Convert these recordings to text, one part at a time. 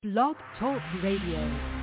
Blog Talk Radio.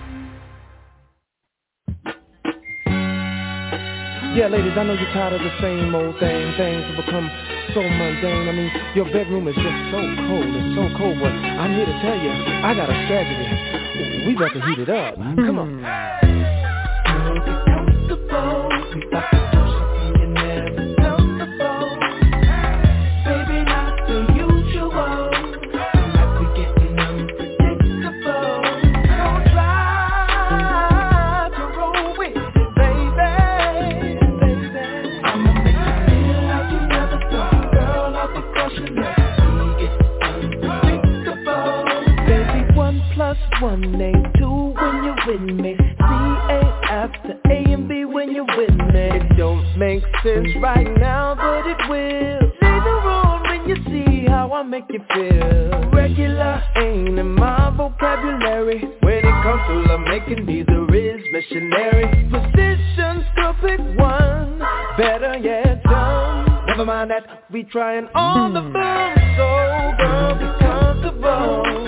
Yeah, ladies, I know you're tired of the same old thing. Things have become so mundane. I mean, your bedroom is just so cold. It's so cold, but I'm here to tell you, I got a strategy. We got to heat it up. Come on. Girl, get comfortable. We got to do something you never done before. Baby, not the usual. Tonight we getting unpredictable. Don't try to roll with it, baby. I'ma make you feel like you never thought. Girl, I'll be crushing it. We get unpredictable. Baby, 1 + 1 ain't 2 when you're with me. After A and B when you're with me. It don't make sense right now, but it will. Later on when you see how I make you feel. Regular ain't in my vocabulary. When it comes to love making, neither is missionary. Positions, girl, pick one. Better yet, done. Never mind that, we trying on the phone. So girl, be comfortable.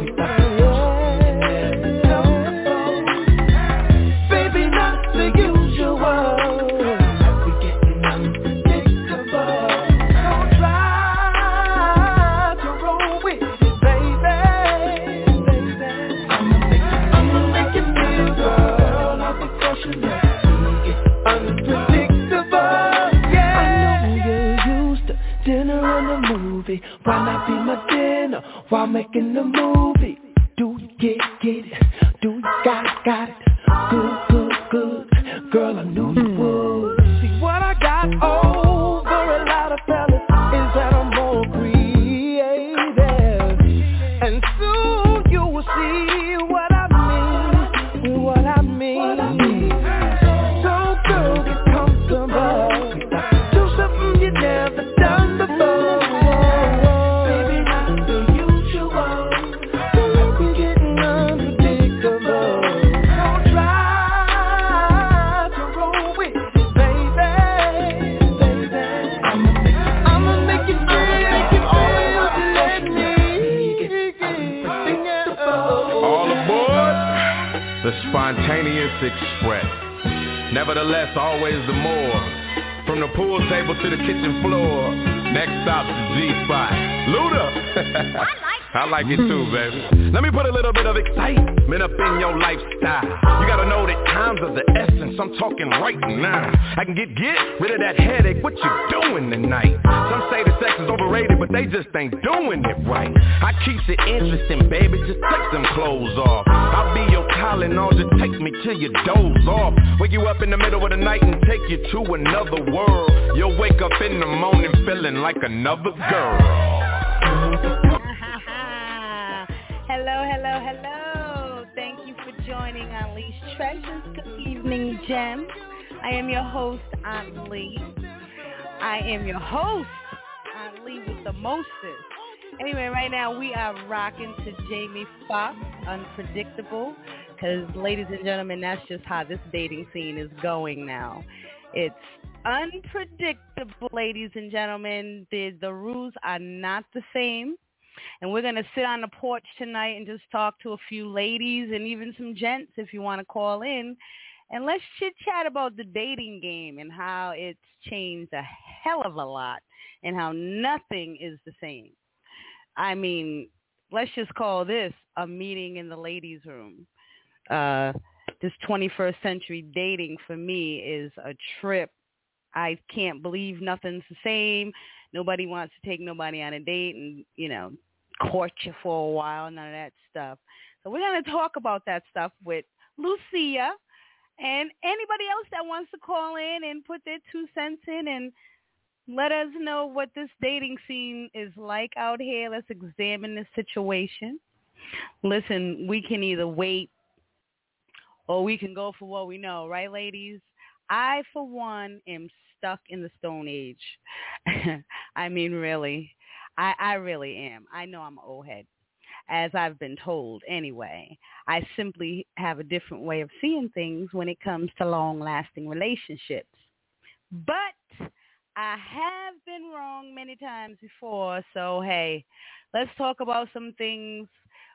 Why not be my dinner while making the movie? Do you get it? Do you got it? Good. Girl, I knew you would. See what I got over a lot of fellas is that I'm more creative. And soon you will see what I mean. So girl, get comfortable. Do something you never done before. Spontaneous Express. Nevertheless, always the more. From the pool table to the kitchen floor. Next stop's the G-Spot. Luda! I like it too, baby. Let me put a little bit of excitement up in your lifestyle. You gotta know that time's of the essence. I'm talking right now. I can get rid of that headache. What you doing tonight? Some say the sex is overrated, but they just ain't doing it right. I keeps it interesting, baby. Just take them clothes off. I'll be your Tylenol. Just take me till you doze off. Wake you up in the middle of the night and take you to another world. You'll wake up in the morning feeling like another girl. Hello. Thank you for joining Unleashed Treasures. Good evening, Gems. I am your host, Aunt Lee. Aunt Lee with the mostest. Anyway, right now we are rocking to Jamie Foxx, Unpredictable. Because, ladies and gentlemen, that's just how this dating scene is going now. It's unpredictable, ladies and gentlemen. The rules are not the same. And we're going to sit on the porch tonight and just talk to a few ladies and even some gents if you want to call in. And let's chit-chat about the dating game and how it's changed a hell of a lot and how nothing is the same. I mean, let's just call this a meeting in the ladies' room. This 21st century dating for me is a trip. I can't believe nothing's the same. Nobody wants to take nobody on a date and, court you for a while, none of that stuff. So we're going to talk about that stuff with Lucia and anybody else that wants to call in and put their 2 cents in and let us know what this dating scene is like out here. Let's examine this situation. Listen, we can either wait or we can go for what we know, right, ladies? I, for one, am stuck in the Stone Age. I mean, really. I really am. I know I'm an old head, as I've been told anyway. I simply have a different way of seeing things when it comes to long-lasting relationships. But I have been wrong many times before, so hey, let's talk about some things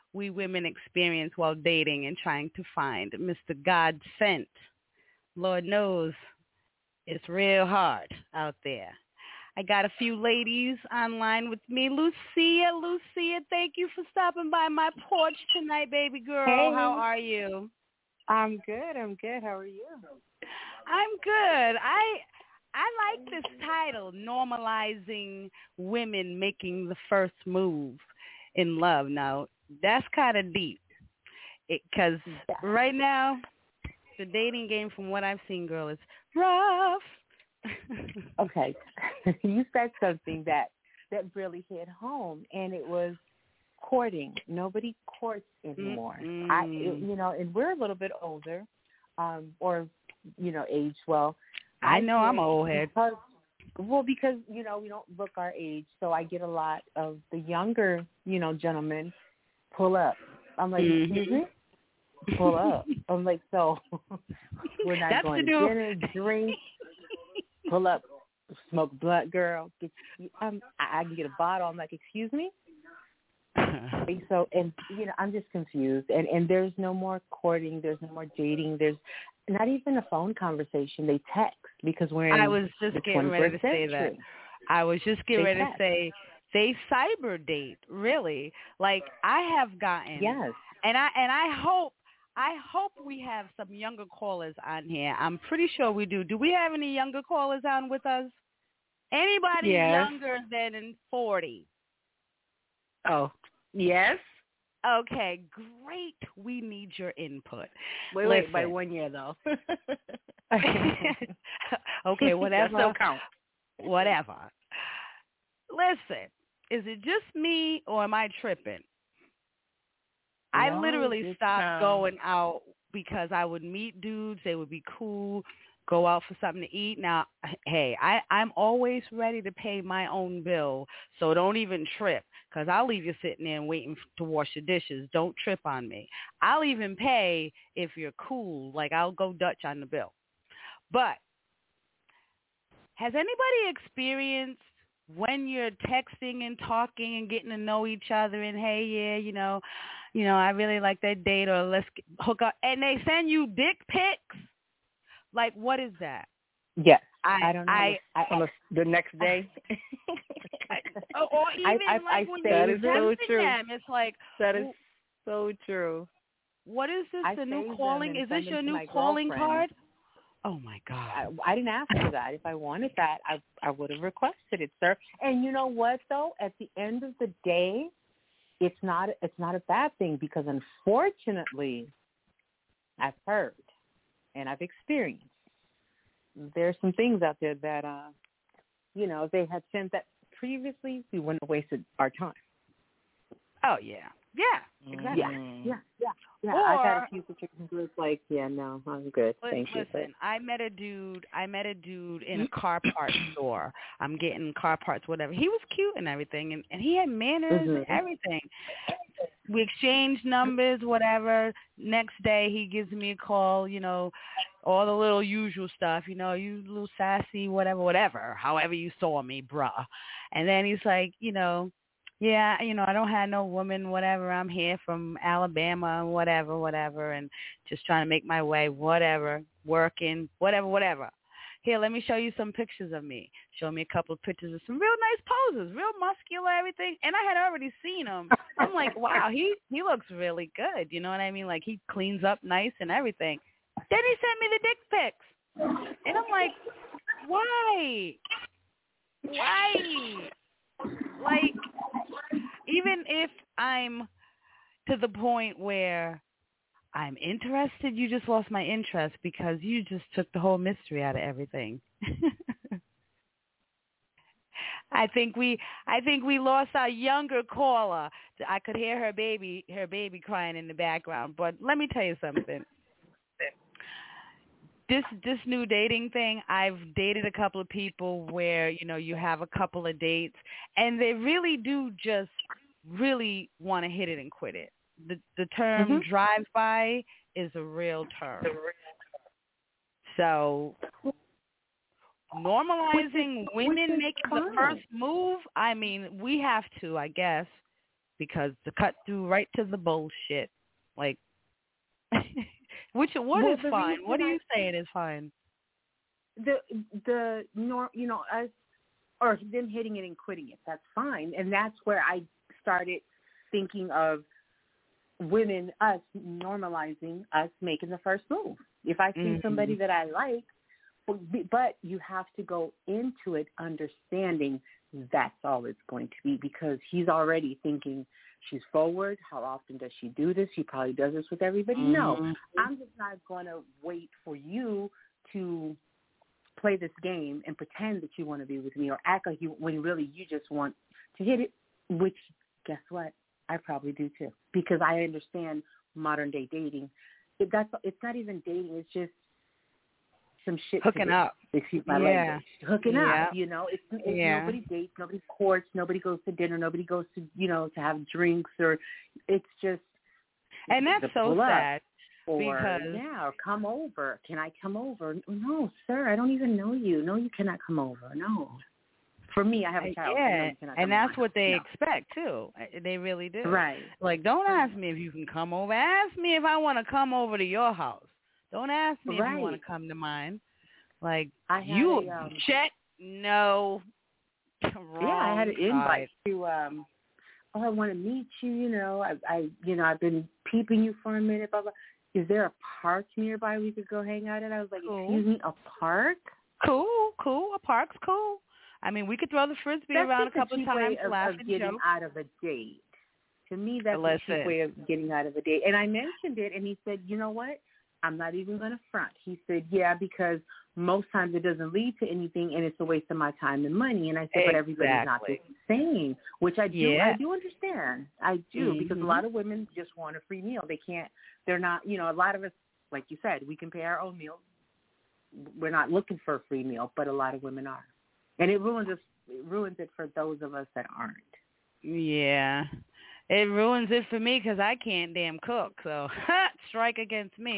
we women experience while dating and trying to find Mr. God sent. Lord knows it's real hard out there. I got a few ladies online with me. Lucia, thank you for stopping by my porch tonight, baby girl. Hey. How are you? I'm good. How are you? I'm good. I like this title, Normalizing Women Making the First Move in Love. Now, that's kind of deep because right now, the dating game, from what I've seen, girl, is rough. Okay. You said something that really hit home, and it was courting. Nobody courts anymore. Mm-hmm. And we're a little bit older, or, age. Well, I know I'm an old head. Because, we don't look our age, so I get a lot of the younger, gentlemen pull up. I'm like, excuse me? Pull up. I'm like, so we're not That's going to dinner, drink, pull up, smoke blunt, girl. I can get a bottle. I'm like, excuse me? So, and, I'm just confused. And there's no more courting. There's no more dating. There's not even a phone conversation. They text because we're in I was just the getting ready to 21st say century. that. I was just getting ready text. to say they cyber date, really. Like, I have gotten. Yes. And I hope we have some younger callers on here. I'm pretty sure we do. Do we have any younger callers on with us? Anybody younger than 40? Oh, yes. Okay, great. We need your input. Wait, by 1 year, though. Okay, whatever. That still counts. Whatever. Listen, is it just me or am I tripping? I literally stopped going out because I would meet dudes. They would be cool, go out for something to eat. Now, hey, I'm always ready to pay my own bill, so don't even trip because I'll leave you sitting there and waiting to wash the dishes. Don't trip on me. I'll even pay if you're cool. Like, I'll go Dutch on the bill. But has anybody experienced when you're texting and talking and getting to know each other and, hey, yeah, I really like that date or let's hook up, and they send you dick pics? Like, what is that? Yes. I don't know. On the next day. Or even when you're texting them, it's like. That is so true. What is this, the new calling? Is this your new calling card? Oh, my God. I didn't ask for that. If I wanted that, I would have requested it, sir. And you know what, though? At the end of the day, it's not a bad thing because, unfortunately, I've heard and I've experienced there's some things out there that, if they had sent that previously, we wouldn't have wasted our time. Oh, yeah. Yeah, exactly. Yeah. Or, I've had a few situations where it's like, no, I'm good. Thank you. Listen, I met a dude in a car parts store. I'm getting car parts, whatever. He was cute and everything, and he had manners and everything. We exchanged numbers, whatever. Next day, he gives me a call, all the little usual stuff, you little sassy, whatever, however you saw me, bruh. And then he's like, yeah, I don't have no woman, whatever. I'm here from Alabama, whatever, and just trying to make my way, whatever, working, whatever. Here, let me show you some pictures of me. Show me a couple of pictures of some real nice poses, real muscular, everything. And I had already seen him. I'm like, wow, he looks really good. You know what I mean? Like, he cleans up nice and everything. Then he sent me the dick pics. And I'm like, why? Like, even if I'm to the point where I'm interested, you just lost my interest because you just took the whole mystery out of everything. I think we lost our younger caller. I could hear her baby crying in the background. But let me tell you something. This new dating thing, I've dated a couple of people where, you have a couple of dates and they really do just really want to hit it and quit it. The term drive-by is a real term. So normalizing women making the first move, I mean, we have to, I guess, because to cut through right to the bullshit, like, what is fine? What are you saying is fine? The us or them hitting it and quitting it, that's fine. And that's where I started thinking of women, us normalizing us making the first move. If I see somebody that I like, but you have to go into it understanding that's all it's going to be, because he's already thinking she's forward. How often does she do this? She probably does this with everybody. No, I'm just not going to wait for you to play this game and pretend that you want to be with me or act like you, when really you just want to hit it, which guess what? I probably do too, because I understand modern day dating. It's not even dating. It's just some shit. Hooking up. Excuse my language. Hooking up. You know, it's nobody dates, nobody courts, nobody goes to dinner, nobody goes to, to have drinks, or it's just. And that's so sad. Or come over. Can I come over? No, sir, I don't even know you. No, you cannot come over. No. For me, I have a child. Yeah, and that's what they expect too. They really do. Right. Like, don't ask me if you can come over. Ask me if I want to come over to your house. Don't ask me if you want to come to mine. Like, Chet? No. I had an invite to. I want to meet you. I've been peeping you for a minute. Blah blah. Is there a park nearby we could go hang out at? I was like, Excuse me, a park? Cool. A park's cool. I mean, we could throw the Frisbee around a couple of times, laugh and getting out of a date. To me, that's a cheap way of getting out of a date. And I mentioned it, and he said, you know what? I'm not even going to front. He said, yeah, because most times it doesn't lead to anything, and it's a waste of my time and money. And I said, but everybody's not the same, which I do. Yeah. I do understand. I do, because a lot of women just want a free meal. They're not, a lot of us, like you said, we can pay our own meals. We're not looking for a free meal, but a lot of women are. And it ruins it for those of us that aren't. Yeah. It ruins it for me because I can't damn cook. So strike against me.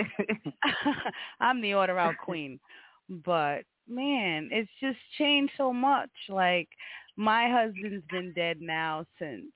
I'm the order out queen. But, man, it's just changed so much. Like, my husband's been dead now since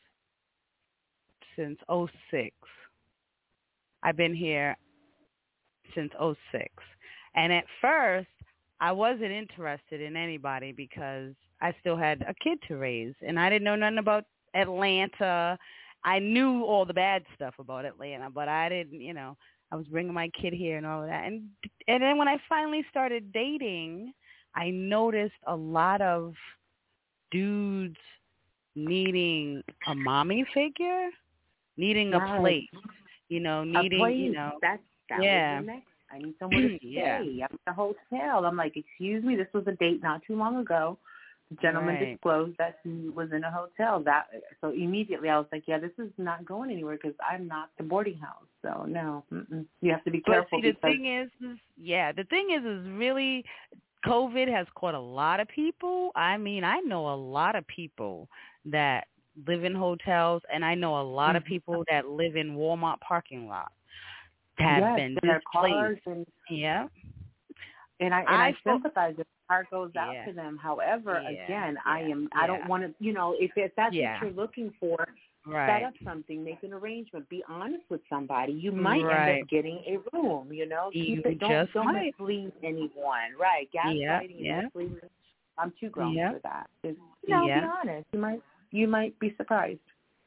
'06. I've been here since '06. And at first, I wasn't interested in anybody because I still had a kid to raise. And I didn't know nothing about Atlanta. I knew all the bad stuff about Atlanta, but I didn't, I was bringing my kid here and all of that. And then when I finally started dating, I noticed a lot of dudes needing a mommy figure, needing a place, needing, That was the next. I need somewhere to stay. I'm at a hotel. I'm like, excuse me, this was a date not too long ago. The gentleman disclosed that he was in a hotel. So immediately I was like, yeah, this is not going anywhere because I'm not the boarding house. So no, you have to be careful. But see, the thing is really, COVID has caught a lot of people. I mean, I know a lot of people that live in hotels, and I know a lot of people that live in Walmart parking lots. Have been displaced. And I sympathize if the heart goes out to them. However, again, I don't want to, if that's what you're looking for, set up something, make an arrangement, be honest with somebody. You might end up getting a room, don't mislead anyone. Right. Gaslighting, misleading. I'm too grown for that. Just, be honest. You might be surprised.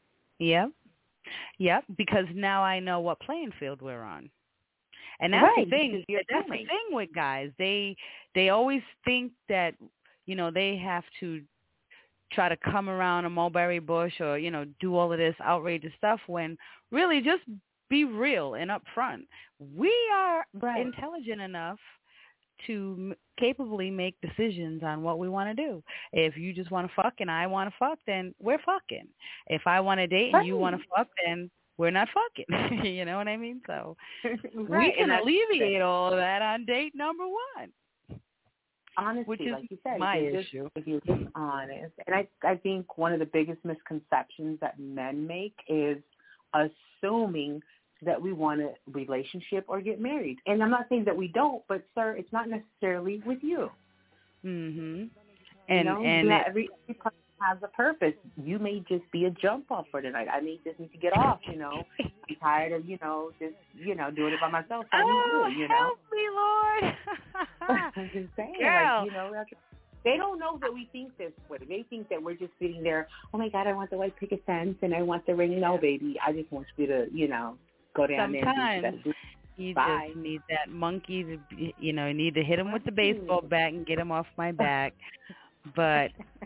Yep, because now I know what playing field we're on. And that's the thing. That's the thing with guys. They always think that, they have to try to come around a mulberry bush or, do all of this outrageous stuff when really just be real and upfront. We are intelligent enough to capably make decisions on what we want to do. If you just want to fuck and I want to fuck, then we're fucking. If I want to date and you want to fuck, then we're not fucking. You know what I mean? So we can alleviate all of that on date number one. Honesty, which is like you said, my issue. If you're just honest. And I think one of the biggest misconceptions that men make is assuming that we want a relationship or get married. And I'm not saying that we don't, but sir, it's not necessarily with you. Mhm. And every person has a purpose. You may just be a jump off for tonight. I may just need to get off, I'm tired of, just, doing it by myself. Help me, Lord. I'm just saying, Girl. They don't know that we think this way. They think that we're just sitting there, oh, my God, I want the white picket fence and I want the ring. No, baby, I just want you to, go down there and do you just need that monkey to, need to hit him with the baseball bat and get him off my back. But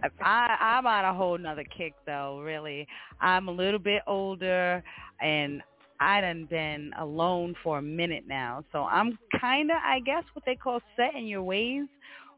I'm on a whole nother kick, though, really. I'm a little bit older, and I done been alone for a minute now. So I'm kind of, I guess, what they call set in your ways,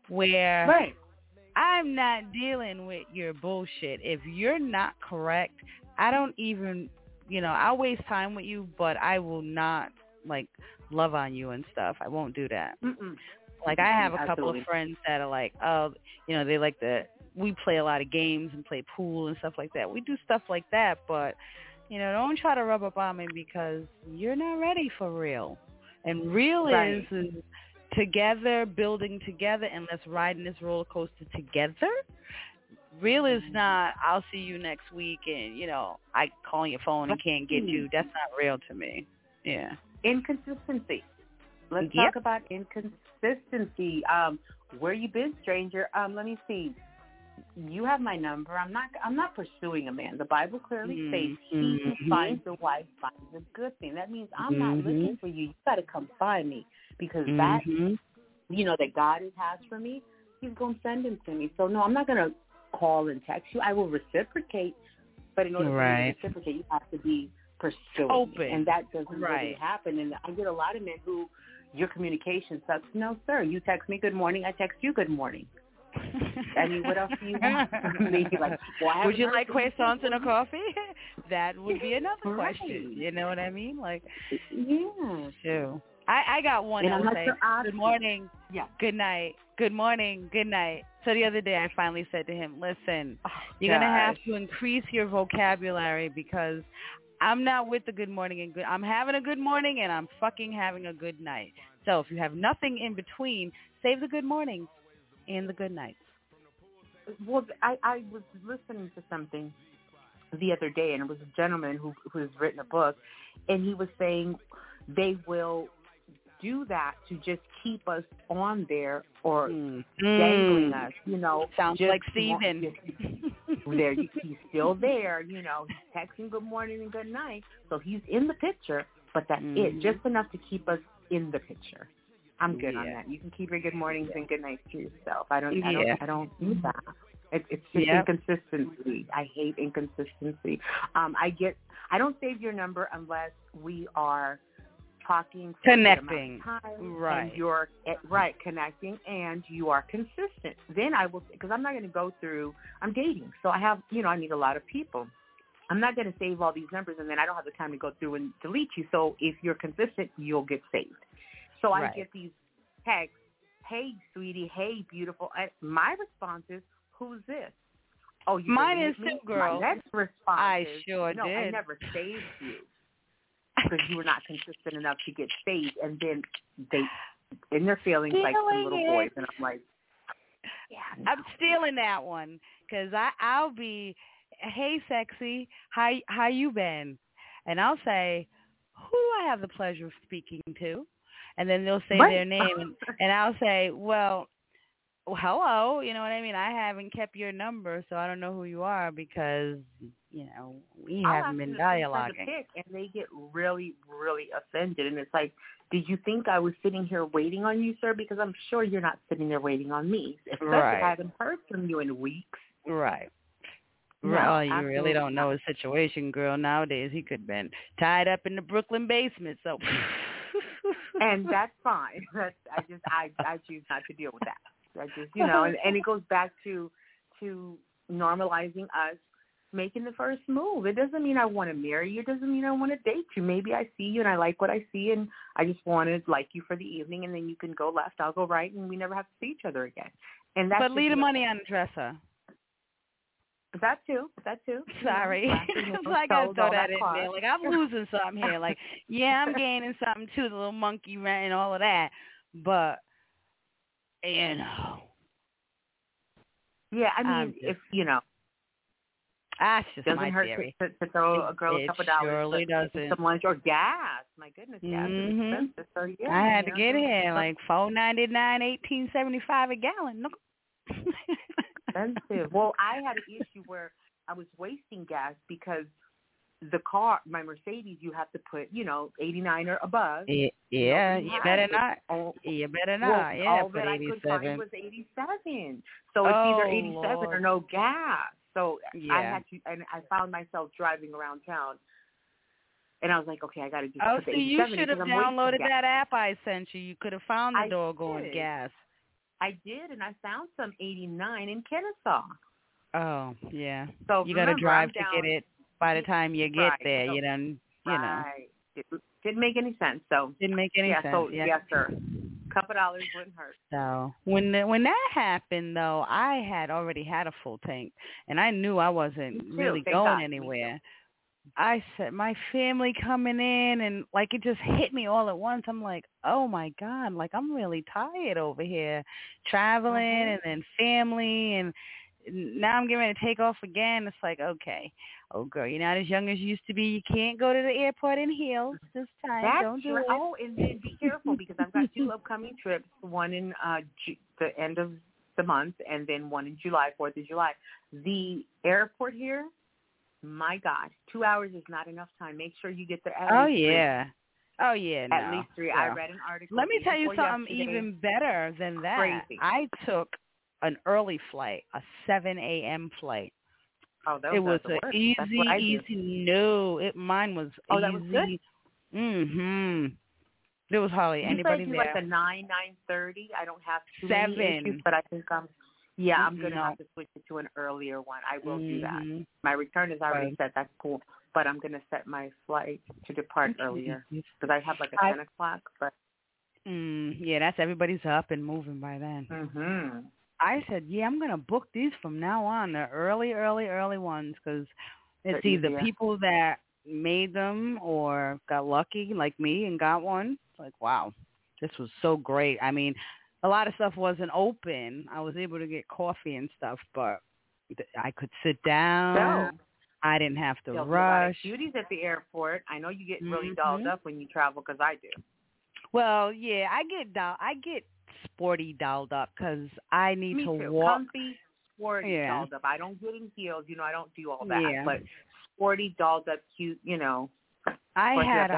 where I'm not dealing with your bullshit. If you're not correct, I don't even, I'll waste time with you, but I will not, love on you and stuff. I won't do that. Like, I have a couple of friends that are like, oh, they like we play a lot of games and play pool and stuff like that. We do stuff like that, but, don't try to rub up on me because you're not ready for real. And real is together, building together, and let's ride in this roller coaster together. Real is not, I'll see you next week and, I call your phone and can't get you. That's not real to me. Yeah. Inconsistency. Let's talk about inconsistency. Where you been, stranger? Let me see. You have my number. I'm not pursuing a man. The Bible clearly states, he who finds a wife finds a good thing. That means I'm not looking for you. You got to come find me, because that, that God has for me, he's going to send him to me. So, no, I'm not going to call and text you. I will reciprocate, but in order for you to reciprocate, you have to be pursuing. Open. And that doesn't really happen. And I get a lot of men who, your communication sucks. No, sir. You text me good morning. I text you good morning. I mean, what else do you want? Would you like croissants and a coffee? That would be another question. You know what I mean? Sure. I got one that would say, good morning, good night, good morning, good night. So the other day I finally said to him, listen, you're going to have to increase your vocabulary, because I'm not with the good morning and good. I'm having a good morning and I'm fucking having a good night. So if you have nothing in between, save the good mornings and the good nights. Well, I was listening to something the other day, and it was a gentleman who has written a book, and he was saying they will do that to just keep us on there or dangling us, Sounds like Steven. He's still there, he's texting good morning and good night, so he's in the picture, but that's it, just enough to keep us in the picture. I'm good on that. You can keep your good mornings and good nights to yourself. I don't need that. It's just inconsistency. I hate inconsistency. I don't save your number unless we are talking, connecting, and you're connecting, and you are consistent. Then I will, because I'm not going to go through. I'm dating, so I have, I meet a lot of people. I'm not going to save all these numbers, and then I don't have the time to go through and delete you. So if you're consistent, you'll get saved. So I get these texts, hey, sweetie, hey, beautiful. My response is, who's this? Oh, you mine is too, girl. My next response I is, sure no, did. I never saved you because you were not consistent enough to get saved. And then they, in their feelings, like some little boys. And I'm like, I'm stealing that one, because I'll be, hey, sexy, how you been? And I'll say, who do I have the pleasure of speaking to? And then they'll say their name, and I'll say, well, hello, you know what I mean? I haven't kept your number, so I don't know who you are, because, we haven't been dialoguing. And they get really, really offended. And it's like, did you think I was sitting here waiting on you, sir? Because I'm sure you're not sitting there waiting on me. Especially if I haven't heard from you in weeks. Right. No, well, you really don't know his situation, girl. Nowadays, he could have been tied up in the Brooklyn basement, so... And that's fine. I choose not to deal with that. I just, and it goes back to normalizing us making the first move. It doesn't mean I want to marry you. It doesn't mean I want to date you. Maybe I see you and I like what I see, and I just want to like you for the evening, and then you can go left, I'll go right, and we never have to see each other again. And that's but leave the money on the dresser. That too. Sorry. I got to throw that in there. Like, I'm losing something here. Like, I'm gaining something too, the little monkey rent and all of that. But, Yeah, I mean, if, That's just Doesn't my hurt theory. to throw a girl a couple dollars. Surely doesn't. Some lunch or gas. My goodness, gas is expensive. So yeah, I had to get here like $4.99, $18.75 a gallon. Look. Expensive. Well, I had an issue where I was wasting gas because the car, my Mercedes, you have to put, 89 or above. Yeah, you better not. You better not. Well, yeah, all that I could 87. find was 87. So it's either 87 Lord. or no gas. So Yeah. I had to, and I found myself driving around town, and I was like, okay, I got to just put the see, 87 you should have because I'm downloaded wasting that app I sent you. You could have found the I doggone did. gas. I did, and I found some 89 in Kennesaw. Oh, yeah. So you got to remember, drive I'm to down, get it. By the time you get right. there, So, you done, you know. Right. It didn't make any sense. So Didn't make any sense. So, yeah. yes, sir. Couple dollars wouldn't hurt. So when that happened, though, I had already had a full tank, and I knew I wasn't really going anywhere. I said, my family coming in, and like it just hit me all at once. I'm like, oh my God, like I'm really tired over here, traveling and then family, and now I'm getting ready to take off again. It's like, okay, oh girl, you're not as young as you used to be. You can't go to the airport in heels this time. Don't do it. Oh, and then be careful because I've got 2 upcoming trips. One in the end of the month, and then one in July, 4th of July. The airport here. My God, 2 hours is not enough time. Make sure you get there at least 3. Oh, yeah. At least 3. Yeah. I read an article. Let me tell you something even better than that. Crazy. I took an early flight, a 7 a.m. flight. Oh, that was an easy. No, mine was easy. That was good? Mm-hmm. There was hardly anybody there. Like a 9:30. I don't have too 7. many issues, but I think I'm going to have to switch it to an earlier one. I will do that. My return is already set. That's cool. But I'm going to set my flight to depart earlier because I have like a 10 o'clock. But yeah, that's everybody's up and moving by then. Mm-hmm. I said, I'm going to book these from now on, the early ones, because it's either people that made them or got lucky like me and got one. It's like, wow, this was so great. I mean, a lot of stuff wasn't open. I was able to get coffee and stuff, but I could sit down. So, I didn't have to rush. A lot of cuties at the airport. I know you get really dolled up when you travel because I do. Well, yeah, I get sporty dolled up because I need to walk. Comfy, sporty dolled up. I don't get in heels. I don't do all that. Yeah. But sporty, dolled up, cute, I had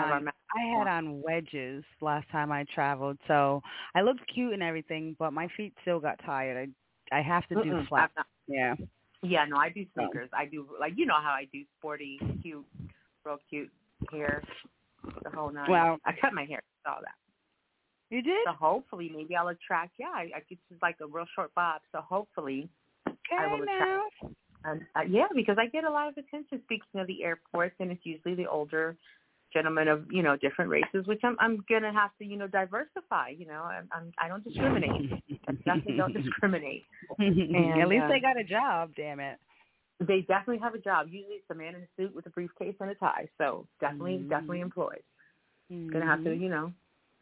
on wedges last time I traveled, so I looked cute and everything, but my feet still got tired. I have to do flat. Yeah. Yeah, no, I do sneakers. I do, like, how I do sporty, cute, real cute hair, the whole nine. Well, I cut my hair, all that. You did? So hopefully maybe I'll attract, I get just like a real short bob, so hopefully I will attract. Yeah, because I get a lot of attention speaking of the airports, and it's usually the older gentlemen of, different races, which I'm going to have to, diversify, I don't discriminate. I definitely don't discriminate. And, at least they got a job, damn it. They definitely have a job. Usually it's a man in a suit with a briefcase and a tie, so definitely employed. Going to have to,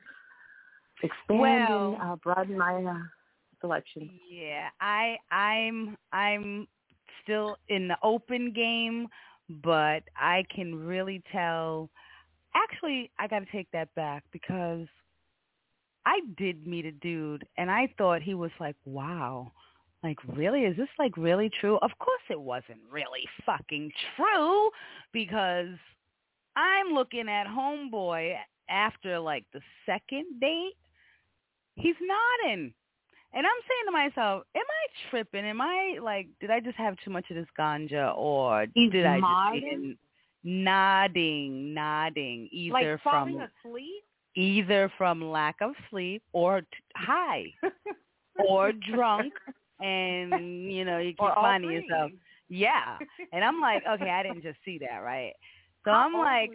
expand and broaden my selection. Yeah, I'm still in the open game, but I can really tell. Actually, I got to take that back because I did meet a dude, and I thought he was like, wow, like, really? Is this, like, really true? Of course it wasn't really fucking true because I'm looking at homeboy after, like, the second date. He's nodding. And I'm saying to myself, am I tripping? Am I, like, did I just have too much of this ganja, or did I just be nodding, either like falling asleep? Either from lack of sleep or high or drunk, and, you keep finding yourself. Yeah. And I'm like, okay, I didn't just see that, right? So I'm like,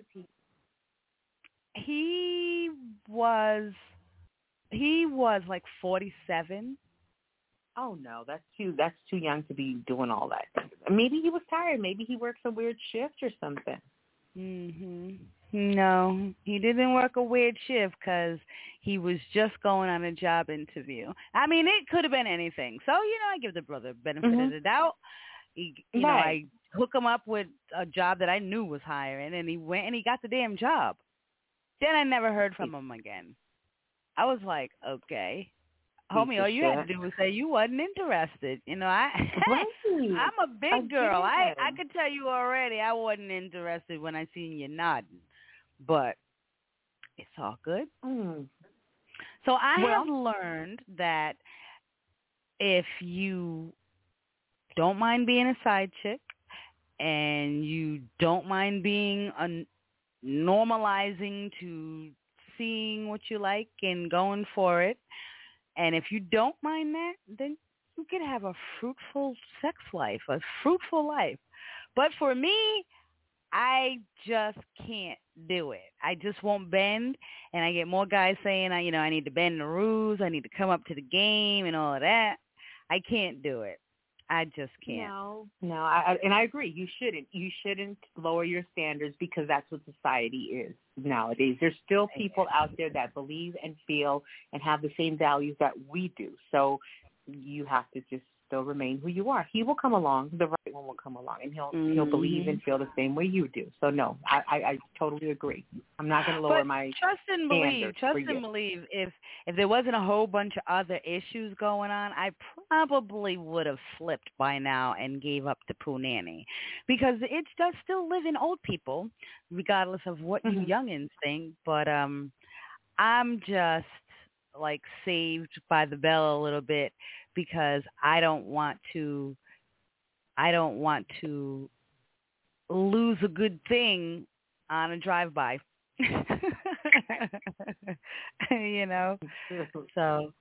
he was like 47. Oh no, that's too young to be doing all that. Maybe he was tired. Maybe he works a weird shift or something. No, he didn't work a weird shift because he was just going on a job interview. I mean, it could have been anything. So, I give the brother benefit of the doubt. hook him up with a job that I knew was hiring, and he went and he got the damn job. Then I never heard from him again. I was like, okay, homie, all you had to do was say you wasn't interested. You know, I'm a big girl. I could tell you already I wasn't interested when I seen you nodding, but it's all good. So I have learned that if you don't mind being a side chick and you don't mind being normalizing to seeing what you like and going for it, and if you don't mind that, then you can have a fruitful sex life, a fruitful life. But for me, I just can't do it. I just won't bend, and I get more guys saying, I need to bend the rules, I need to come up to the game and all of that. I can't do it. I just can't. No, and I agree. You shouldn't lower your standards because that's what society is nowadays. There's still people out there that believe and feel and have the same values that we do. So you have to just still remain who you are. He will come along. The right one will come along, and he'll believe and feel the same way you do. So no, I totally agree. I'm not going to lower my trust and believe. If there wasn't a whole bunch of other issues going on, I probably would have slipped by now and gave up the poo nanny, because it does still live in old people, regardless of what you youngins think. But I'm just like saved by the bell a little bit, because I don't want to lose a good thing on a drive-by. You know? So,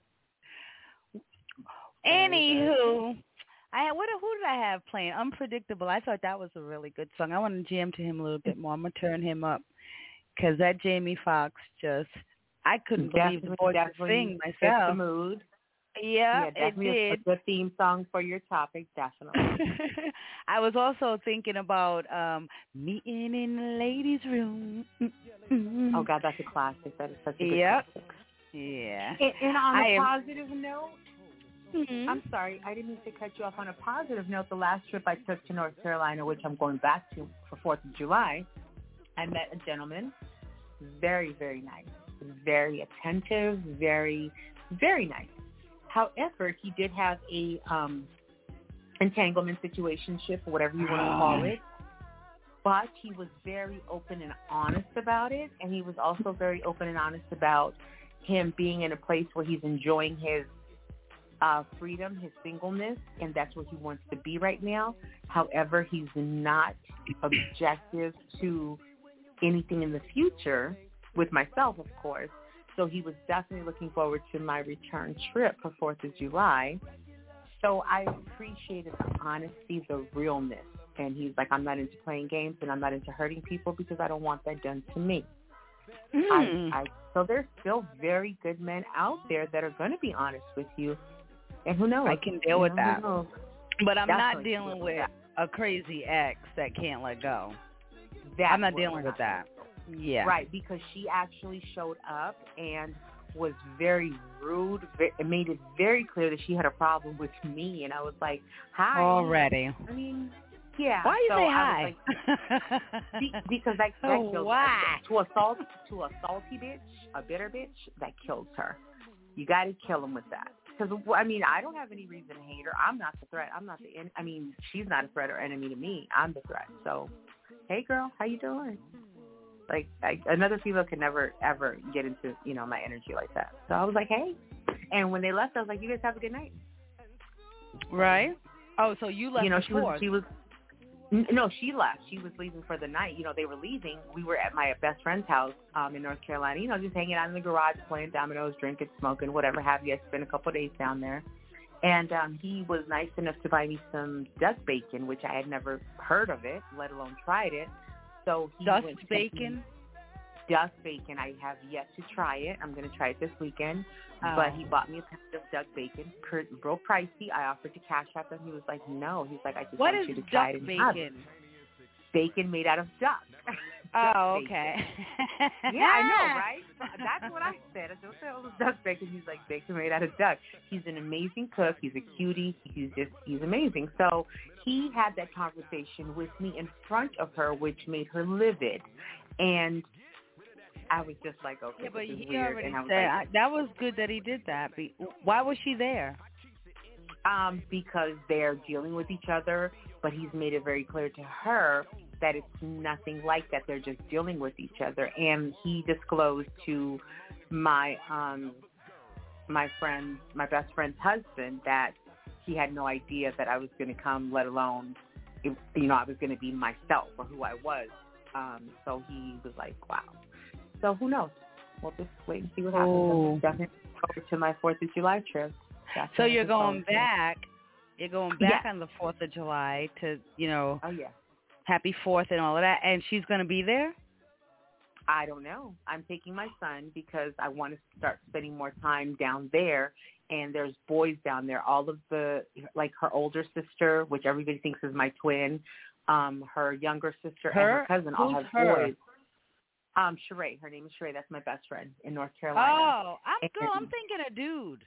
anywho, who did I have playing? Unpredictable. I thought that was a really good song. I want to jam to him a little bit more. I'm going to turn him up, because that Jamie Foxx I couldn't believe the voice to sing myself. The mood. Yeah, definitely it did. A good theme song for your topic, definitely. I was also thinking about Meeting in the Ladies' Room. Oh, God, that's a classic. That is such a good classic. Yeah. And on a positive note, I'm sorry, I didn't mean to cut you off. On a positive note, the last trip I took to North Carolina, which I'm going back to for 4th of July, I met a gentleman, very, very nice, very attentive, very, very nice. However, he did have a entanglement situationship, or whatever you want to call it. But he was very open and honest about it, and he was also very open and honest about him being in a place where he's enjoying his freedom, his singleness, and that's where he wants to be right now. However, he's not objective to anything in the future, with myself, of course. So he was definitely looking forward to my return trip for 4th of July. So I appreciated the honesty, the realness. And he's like, I'm not into playing games, and I'm not into hurting people, because I don't want that done to me. So there's still very good men out there that are going to be honest with you. And who knows? I can deal with that. But I'm Definitely not dealing with a crazy ex that can't let go. That's I'm not dealing with that. Yeah. Right, because she actually showed up and was very rude. It made it very clear that she had a problem with me, and I was like, hi. Already. I mean, yeah. Why you say hi? Like, because that kills her. To a salty bitch, a bitter bitch, that kills her. You got to kill him with that. Because, I mean, I don't have any reason to hate her. I'm not the threat. She's not a threat or enemy to me. I'm the threat. So, hey, girl, how you doing? Like, another female could never, ever get into, my energy like that. So I was like, hey. And when they left, I was like, you guys have a good night. Right. Oh, so you left before. No, she left. She was leaving for the night. They were leaving. We were at my best friend's house in North Carolina, just hanging out in the garage, playing dominoes, drinking, smoking, whatever have you. I spent a couple of days down there. And he was nice enough to buy me some duck bacon, which I had never heard of it, let alone tried it. So he duck bacon? Duck bacon. I have yet to try it. I'm going to try it this weekend. Oh. But he bought me a pound of duck bacon, real pricey. I offered to cash out him. He was like, no. He's like, I just want you to try it. What is duck bacon? Bacon made out of duck. Oh, okay. Yeah, I know, right? So that's what I said. I said, what the hell is duck bacon? He's like, bacon made out of duck. He's an amazing cook. He's a cutie. He's amazing. So he had that conversation with me in front of her, which made her livid. And I was just like, okay, yeah, but this is he weird. already And I was said like, that was good that he did that. Why was she there? because they're dealing with each other, but he's made it very clear to her that it's nothing like that. They're just dealing with each other. And he disclosed to my my best friend's husband that he had no idea that I was going to come, let alone, if, I was going to be myself or who I was. So he was like, wow. So who knows? We'll just wait and see what happens. Oh. I'm definitely over to my 4th of July trip. So you're going back. You're going back Yeah. on the 4th of July to, Oh, yeah. Happy 4th and all of that. And she's going to be there? I don't know. I'm taking my son because I want to start spending more time down there. And there's boys down there. All of the, like her older sister, which everybody thinks is my twin, her younger sister and her cousin all have boys. Sheree. Her name is Sheree. That's my best friend in North Carolina. Oh, I'm thinking a dude.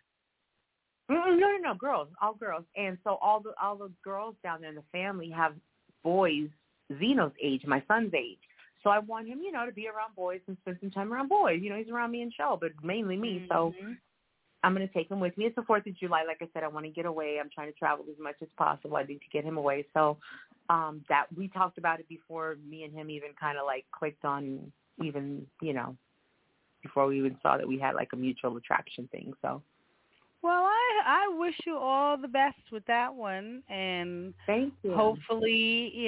No, girls, all girls. And so all the girls down there in the family have boys Zeno's age, my son's age. So I want him, to be around boys and spend some time around boys. He's around me and Shell, but mainly me. Mm-hmm. So I'm going to take him with me. It's the 4th of July. Like I said, I want to get away. I'm trying to travel as much as possible. I need to get him away. So that we talked about it before me and him even kind of like clicked on even, before we even saw that we had like a mutual attraction thing. So. Well, I wish you all the best with that one. And thank you. Hopefully,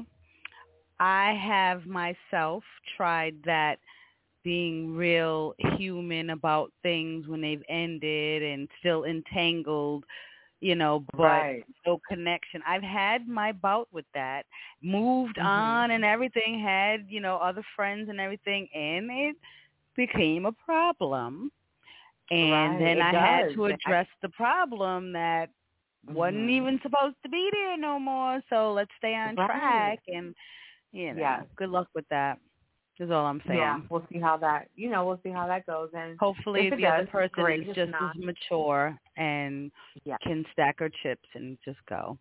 I have myself tried that, being real human about things when they've ended and still entangled, but no connection. I've had my bout with that, moved on and everything, had, other friends and everything, and it became a problem. And then I had to address the problem that wasn't even supposed to be there no more. So let's stay on track and, good luck with that is all I'm saying. Yeah, we'll see how that, goes. And hopefully the other person is just as mature and can stack her chips and just go.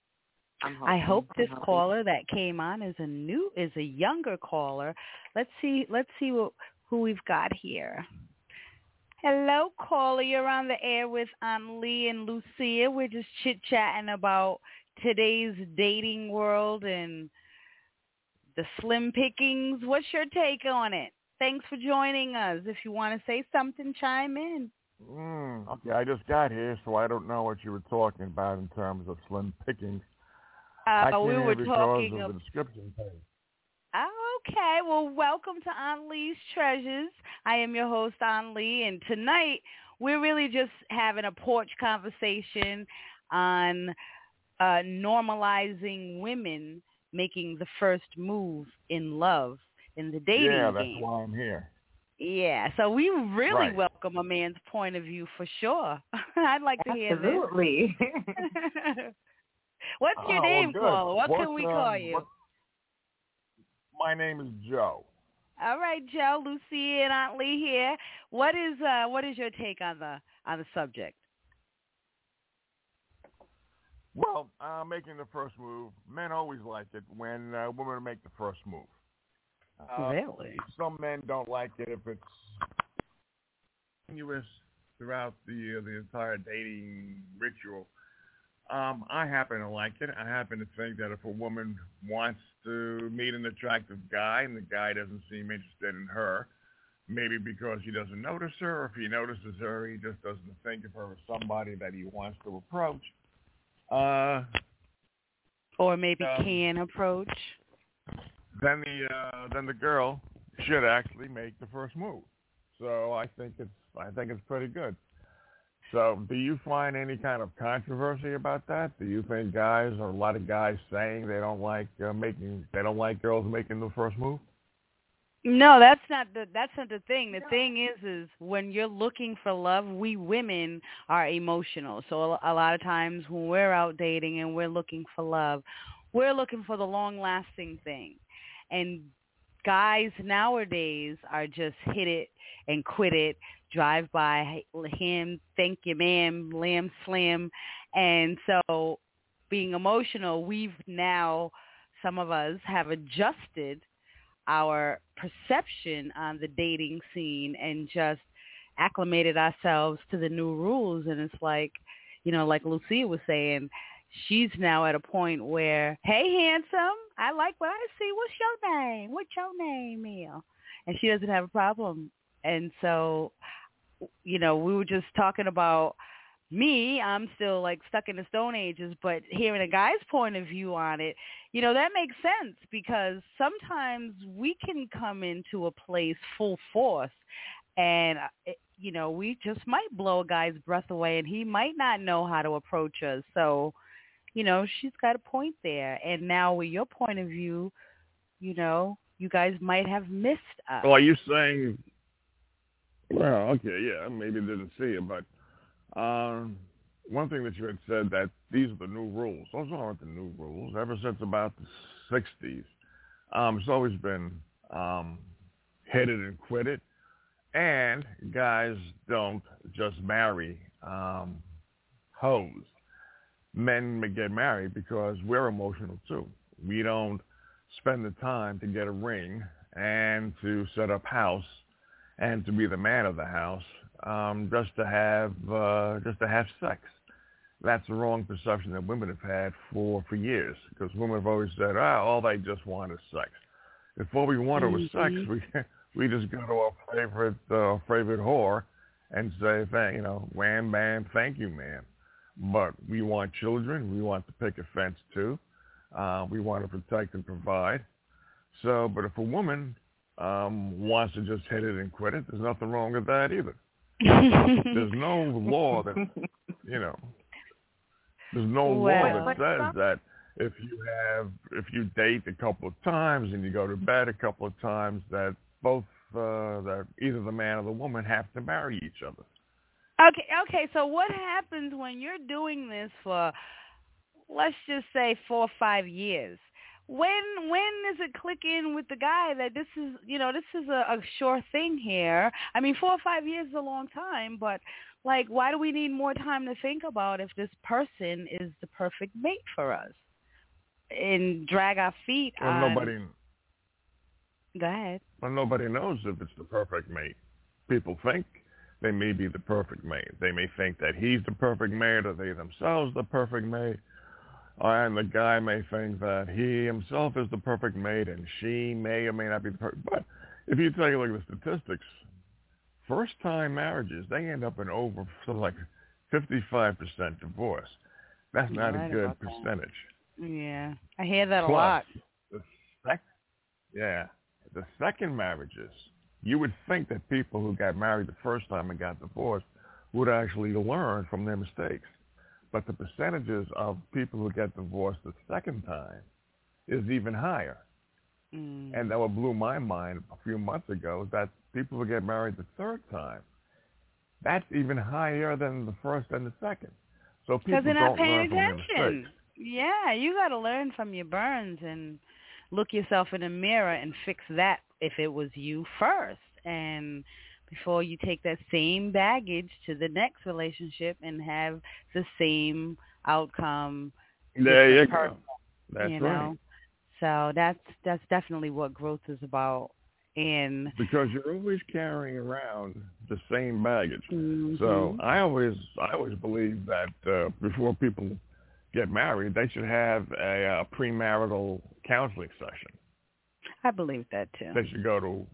I hope this caller that came on is a younger caller. Let's see who we've got here. Hello, caller. You're on the air with Aunt Lee and Lucia. We're just chit-chatting about today's dating world and the slim pickings. What's your take on it? Thanks for joining us. If you want to say something, chime in. Okay, I just got here, so I don't know what you were talking about in terms of slim pickings. We were talking of the description page. Okay, well, welcome to Aunt Lee's Treasures. I am your host, Aunt Lee, and tonight we're really just having a porch conversation on normalizing women making the first move in love in the dating game. Yeah, that's why I'm here. Yeah, so we really welcome a man's point of view for sure. I'd like to hear this. Absolutely. What's your name, caller? What can we call you? My name is Joe. All right, Joe, Lucy, and Aunt Lee here. What is your take on the subject? Well, making the first move, men always like it when women make the first move. Really? Some men don't like it if it's continuous throughout the entire dating ritual. I happen to like it. I happen to think that if a woman wants to meet an attractive guy and the guy doesn't seem interested in her, maybe because he doesn't notice her, or if he notices her, he just doesn't think of her as somebody that he wants to approach. Or maybe can approach. Then the girl should actually make the first move. So I think it's pretty good. So do you find any kind of controversy about that? Do you think a lot of guys saying they don't like girls making the first move? No, that's not the thing. The thing is when you're looking for love, we women are emotional. So a lot of times when we're out dating and we're looking for love, we're looking for the long-lasting thing. And guys nowadays are just hit it and quit it, drive by him, thank you, ma'am, lamb, slam. And so being emotional, we've now, some of us have adjusted our perception on the dating scene and just acclimated ourselves to the new rules. And it's like, like Lucia was saying, she's now at a point where, hey, handsome, I like what I see. What's your name? What's your name, Mel? And she doesn't have a problem. And so, we were just talking about me. I'm still like stuck in the Stone Ages, but hearing a guy's point of view on it, that makes sense, because sometimes we can come into a place full force and, we just might blow a guy's breath away and he might not know how to approach us. So, she's got a point there. And now with your point of view, you guys might have missed us. Well, are you saying, well, okay, yeah, maybe didn't see it, but one thing that you had said, that these are the new rules. Those aren't the new rules. Ever since about the 60s, it's always been hit it and quit it. And guys don't just marry hoes. Men may get married because we're emotional too. We don't spend the time to get a ring and to set up house and to be the man of the house, just to have sex. That's the wrong perception that women have had for years, because women have always said, all they just want is sex. If all we wanted was sex, we just go to our favorite whore and say, wham, bam, thank you, ma'am. But we want children. We want to pick a fence too. We want to protect and provide. So, but if a woman wants to just hit it and quit it, there's nothing wrong with that either. There's no law that, there's no law that says that if you date a couple of times and you go to bed a couple of times, that both that either the man or the woman have to marry each other. Okay. So what happens when you're doing this for, let's just say, 4 or 5 years? When does it click in with the guy that this is a sure thing here? I mean, 4 or 5 years is a long time, but like, why do we need more time to think about if this person is the perfect mate for us and drag our feet on? Go ahead. Well, nobody knows if it's the perfect mate. People think they may be the perfect mate. They may think that he's the perfect mate, or they themselves the perfect mate. And the guy may think that he himself is the perfect mate, and she may or may not be the perfect. But if you take a look at the statistics, first-time marriages, they end up in over like 55% divorce. That's not a good percentage. Yeah, I hear that a lot. The second marriages, you would think that people who got married the first time and got divorced would actually learn from their mistakes. But the percentages of people who get divorced the second time is even higher. And that what blew my mind a few months ago is that people who get married the third time, that's even higher than the first and the second. So people because they're not don't paying learn attention. from their mistakes. Yeah, you got to learn from your burns and look yourself in the mirror and fix that if it was you first. And before you take that same baggage to the next relationship and have the same outcome. There you go. That's right. So that's definitely what growth is about. And because you're always carrying around the same baggage. Mm-hmm. So I always believe that before people get married, they should have a premarital counseling session. I believe that too. They should do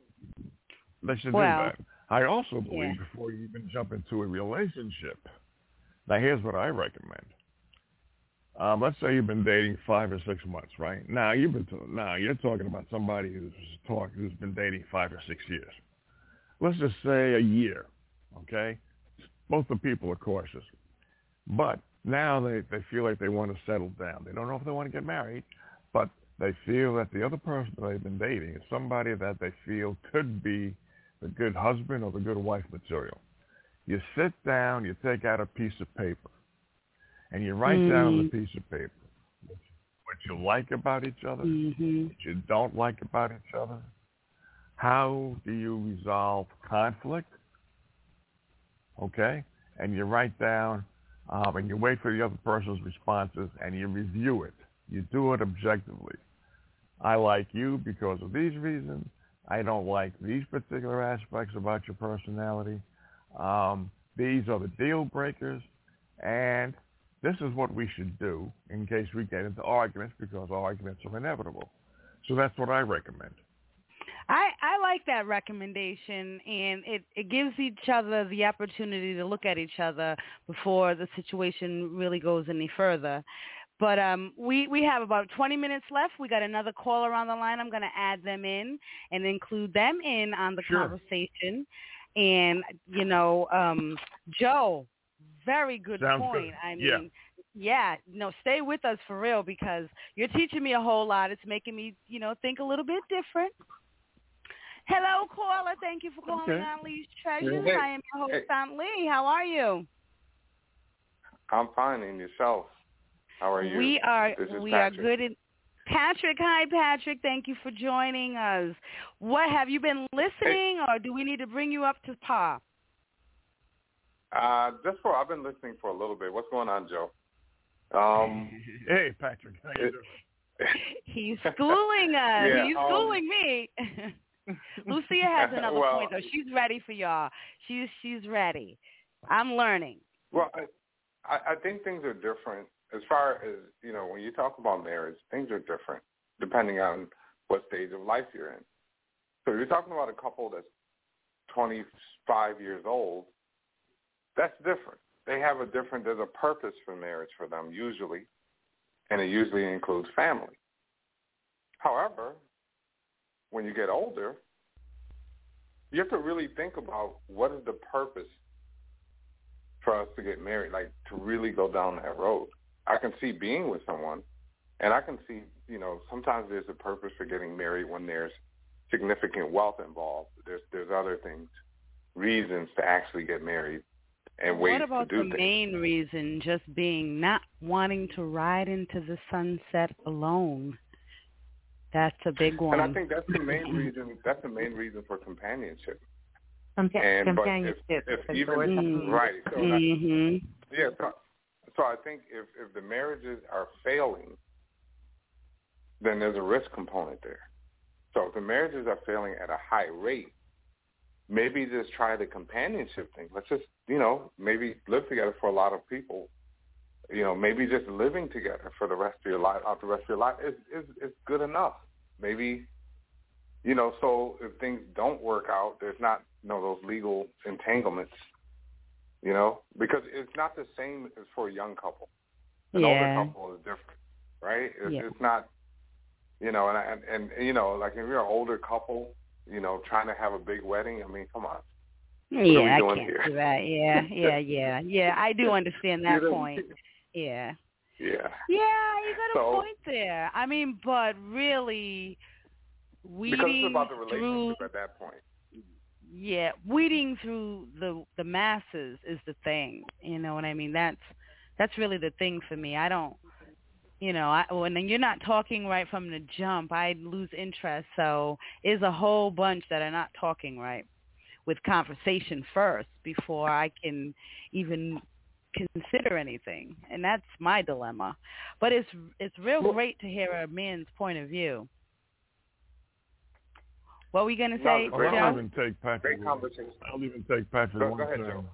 that. I also believe before you even jump into a relationship. Now, here's what I recommend. Let's say you've been dating 5 or 6 months, right? Now you're talking about somebody who's been dating 5 or 6 years. Let's just say a year, okay? Both the people are cautious, but now they feel like they want to settle down. They don't know if they want to get married, but they feel that the other person that they've been dating is somebody that they feel could be the good husband or the good wife material. You sit down, you take out a piece of paper, and you write down on the piece of paper what what you like about each other, Mm-hmm. what you don't like about each other. How do you resolve conflict? Okay? And you write down, and you wait for the other person's responses, and you review it. You do it objectively. I like you because of these reasons. I don't like these particular aspects about your personality. These are the deal breakers, and this is what we should do in case we get into arguments, because arguments are inevitable. So that's what I recommend. I like that recommendation, and it gives each other the opportunity to look at each other before the situation really goes any further. But we have about 20 minutes left. We got another caller on the line. I'm going to add them in and include them in on the conversation. And, you know, Joe, very good Sounds point. good. I mean, no, stay with us for real, because you're teaching me a whole lot. It's making me, you know, think a little bit different. Hello, caller. Thank you for calling on Lee's Treasures. Hey. I am your host, Aunt Lee. How are you? I'm fine. And yourself? How are you? We are Patrick. good. Patrick, hi, Patrick. Thank you for joining us. What, have you been listening, or do we need to bring you up to par? I've been listening for a little bit. What's going on, Joe? Hey, Patrick. How you doing? He's schooling us. He's schooling me. Lucia has another point, though. She's ready for y'all. She's ready. I'm learning. Well, I think things are different. As far as, you know, when you talk about marriage, things are different depending on what stage of life you're in. So if you're talking about a couple that's 25 years old, that's different. There's a purpose for marriage for them usually, and it usually includes family. However, when you get older, you have to really think about what is the purpose for us to get married, like to really go down that road. I can see being with someone, and I can see, you know, sometimes there's a purpose for getting married when there's significant wealth involved. There's other things, reasons to actually get married and ways to do things. What about the main reason just being not wanting to ride into the sunset alone? That's a big one. And I think that's the main reason. That's the main reason for companionship. Companionship. If even right. So So I think if the marriages are failing, then there's a risk component there. So if the marriages are failing at a high rate, maybe just try the companionship thing. Let's just, you know, maybe live together. For a lot of people, you know, maybe just living together for the rest of your life, is good enough. Maybe, you know, so if things don't work out, there's not, you know, those legal entanglements, you know, because it's not the same as for a young couple. An older couple is different, right? It's not, you know, and you know, like if you're an older couple, you know, trying to have a big wedding, I mean, come on. Yeah, I can't do that. Yeah. I do understand that point. Yeah. Yeah. Yeah, you got a point there. I mean, but really, weeding about the relationship through at that point. Yeah, weeding through the masses is the thing. You know what I mean? That's really the thing for me. I don't, you know, when you're not talking right from the jump, I lose interest. So there's a whole bunch that are not talking right with conversation first before I can even consider anything, and that's my dilemma. But it's real great to hear a man's point of view. What were you going to say, Joe? I'll even take Patrick. Go ahead, Joe.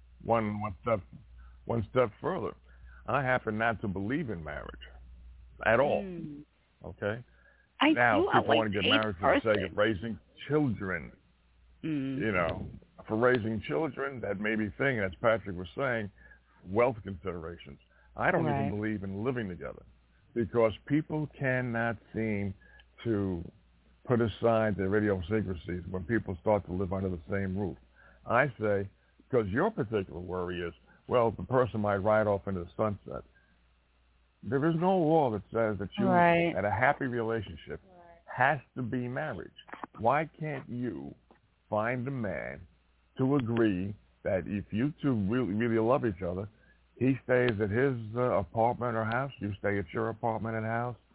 One step further. I happen not to believe in marriage at all. Okay. Now people want to get married for the sake of raising children. You know, for raising children, that may be thing, as Patrick was saying, wealth considerations. I don't even believe in living together, because people cannot seem to put aside their idiosyncrasies when people start to live under the same roof. I say, because your particular worry is, well, the person might ride off into the sunset. There is no law that says that you, at a happy relationship, has to be marriage. Why can't you find a man to agree that if you two really, really love each other, he stays at his apartment or house, you stay at your apartment and house,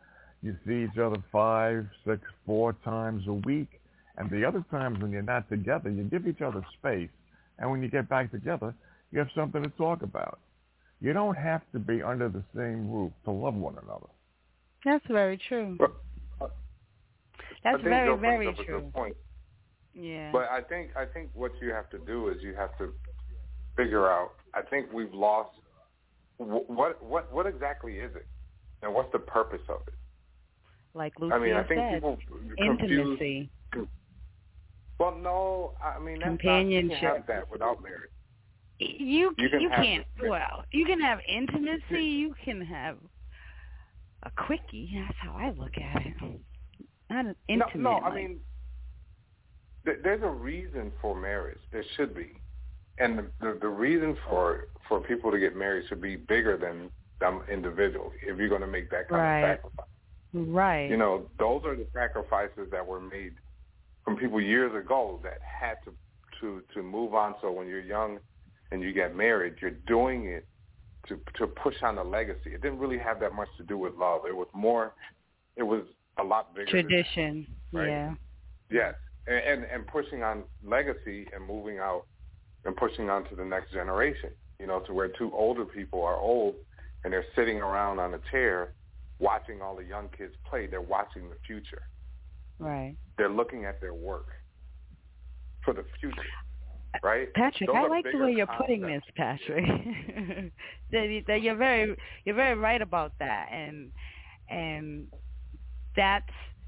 You see each other 5, 6, 4 times a week. And the other times when you're not together, you give each other space. And when you get back together, you have something to talk about. You don't have to be under the same roof to love one another. That's very true. That's very, very true. Good point. Yeah. But I think what you have to do is you have to figure out. I think we've lost. What exactly is it, and what's the purpose of it? Like Lucia I think said, people intimacy. Well, no, that's companionship. Not, you can have that without marriage. You can't. Well, you can have intimacy. You can have a quickie. That's how I look at it. Not an intimate. No, I mean, there's a reason for marriage. There should be, and the reason for people to get married should be bigger than them individually. If you're going to make that kind of sacrifice, right? You know, those are the sacrifices that were made from people years ago that had to move on. So when you're young and you get married, you're doing it to push on the legacy. It didn't really have that much to do with love. It was more. It was a lot bigger. Tradition. That, right? Yeah. Yes, and pushing on legacy and moving out and pushing on to the next generation. You know, to where 2 older people are old and they're sitting around on a chair watching all the young kids play. They're watching the future. Right. They're looking at their work for the future, right? Patrick, Those I are like the bigger way you're concepts. putting this, Patrick. that you're very right about that, and that's,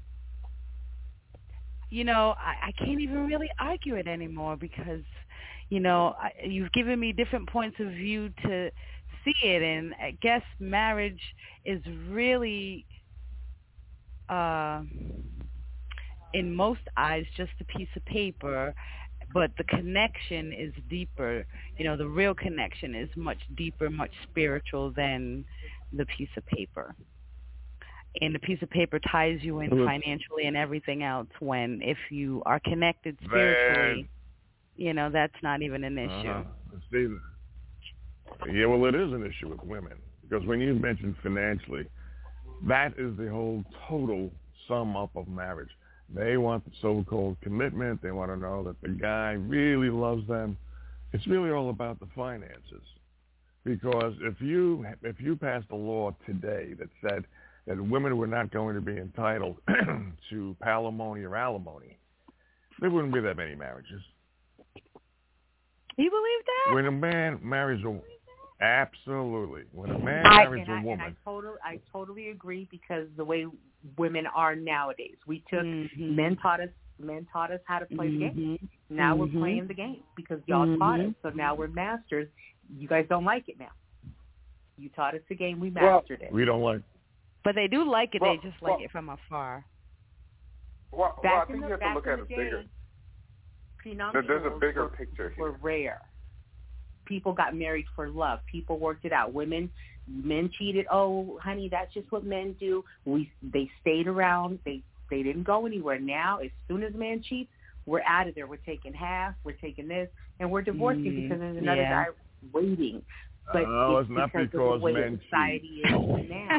you know, I can't even really argue it anymore because, you know, you've given me different points of view to see it, and I guess marriage is really, in most eyes, just a piece of paper, but the connection is deeper. You know, the real connection is much deeper, much spiritual than the piece of paper. And the piece of paper ties you in financially and everything else, when if you are connected spiritually, you know, that's not even an issue. Yeah, well, it is an issue with women, because when you mention financially, that is the whole total sum up of marriage. They want the so-called commitment. They want to know that the guy really loves them. It's really all about the finances. Because if you passed a law today that said that women were not going to be entitled to palimony or alimony, there wouldn't be that many marriages. You believe that? When a man marries absolutely. When a man marries a woman. I totally agree, because the way women are nowadays, we took men taught us how to play the game. Now we're playing the game because y'all taught us. So now we're masters. You guys don't like it now. You taught us the game. We mastered it. We don't like. But they do like it. They just like it from afar. Well, I think you have to look at it bigger. There's a bigger picture here. Were rare. People got married for love. People worked it out. Men cheated. Oh, honey, that's just what men do. They stayed around. They didn't go anywhere. Now, as soon as a man cheats, we're out of there. We're taking half. We're taking this, and we're divorcing because there's another guy waiting. But it's not because men society is now.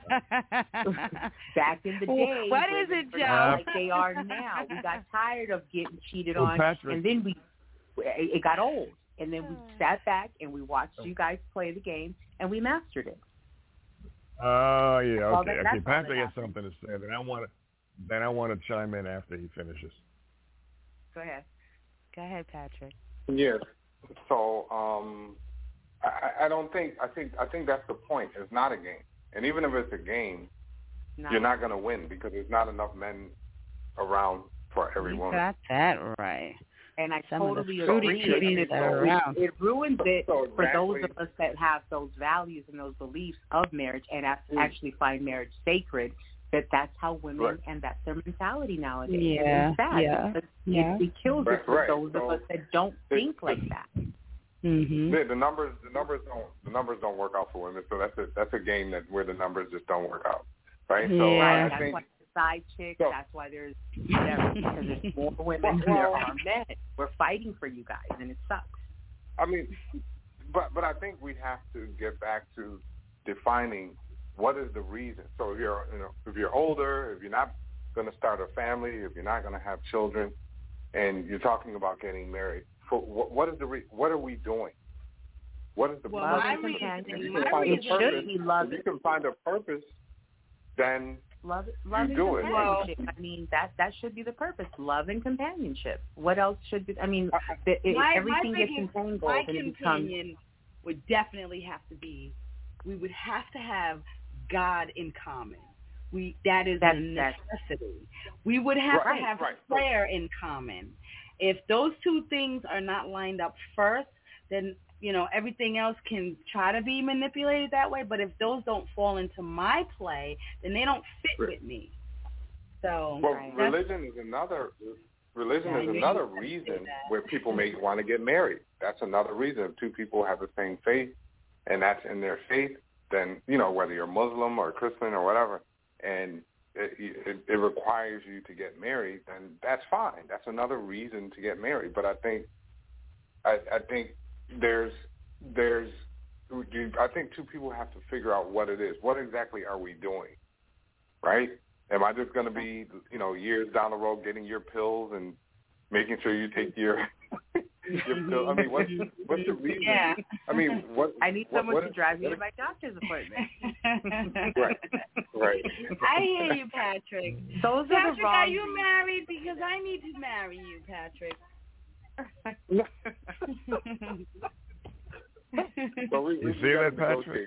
Back in the day, what is it, Joe? Like they are now. We got tired of getting cheated on, Patrick. and then it got old, and then we sat back and we watched you guys play the game, and we mastered it. Oh yeah, Well, okay. Patrick has something to say. Then I want to chime in after he finishes. Go ahead. Go ahead, Patrick. Yes. So, I don't think. I think that's the point. It's not a game, and even if it's a game, you're not going to win because there's not enough men around for every woman. You got that right. And I Some totally of the agree. It ruins it for those of us that have those values and those beliefs of marriage and actually find marriage sacred. That's how women, and that's their mentality nowadays. Yeah, it's sad. It kills us for those of us that don't think like that. The numbers don't work out for women. So that's a game where the numbers just don't work out, right? Yeah. So that's why the side chicks. That's why there's because there's more women than there are men. We're fighting for you guys, and it sucks. I mean, but I think we have to get back to defining what is the reason? So if you're older, if you're not going to start a family, if you're not going to have children, and you're talking about getting married, for what is what are we doing? What is the love purpose? and companionship? If you can find a purpose, then love you and do it. companionship. I mean, that should be the purpose. Love and companionship. What else should be? I mean, everything gets entangled. My and companion would definitely have to be. We would have to have God in common. That is a necessity. We would have to have prayer in common. If those two things are not lined up first, then everything else can try to be manipulated that way. But if those don't fall into my play, then they don't fit with me. So, religion is another reason where people may want to get married. That's another reason. If two people have the same faith, and that's in their faith, then whether you're Muslim or Christian or whatever, and it requires you to get married, then that's fine. That's another reason to get married. But I think I think two people have to figure out what it is. What exactly are we doing, right? Am I just going to be, years down the road getting your pills and making sure you take your pills? I mean, what's the reason? Yeah. I mean, I need someone to drive me to my doctor's appointment. Right. I hear you, Patrick. Those Patrick, are the wrong are you married? Because I need to marry you, Patrick. You see that, Patrick?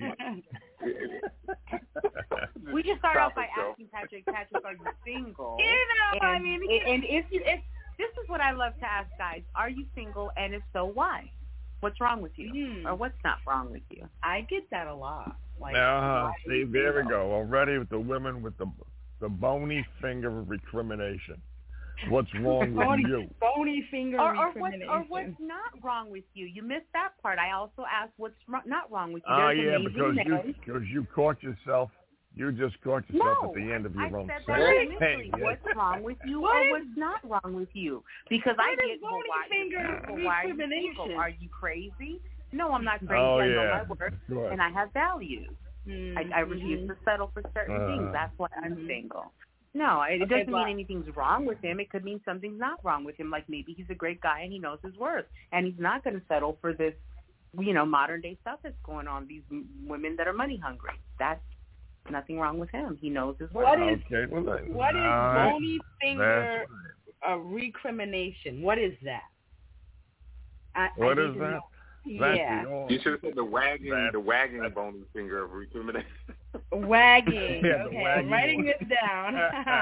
We just start off by asking Patrick, are you single? And if this is what I love to ask guys, are you single? And if so, why? What's wrong with you? Or what's not wrong with you? I get that a lot. See, there we go. Already with the women with the bony finger recrimination. What's wrong with you? Bony finger recrimination. Or what's not wrong with you? You missed that part. I also asked what's not wrong with you. Because you caught yourself. You just caught yourself at the end of your own sentence. I said that initially. What's wrong with you or what's not wrong with you? Because I get bony finger why are you single? Are you crazy? No, I'm not crazy. I know my worth, and I have values. I refuse to settle for certain things. That's why I'm single. No, it doesn't mean anything's wrong with him. It could mean something's not wrong with him. Like maybe he's a great guy and he knows his worth, and he's not going to settle for this, modern day stuff that's going on. These women that are money hungry. That's nothing wrong with him. He knows his worth. What is bony finger recrimination? What is that? What is that? Yeah. You should have said the wagging bony finger of recrimination. Wagging. Okay, I'm writing this down.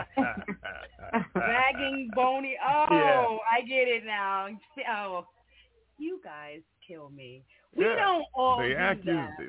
Wagging bony. Oh, I get it now. Oh, you guys kill me. We don't all do that.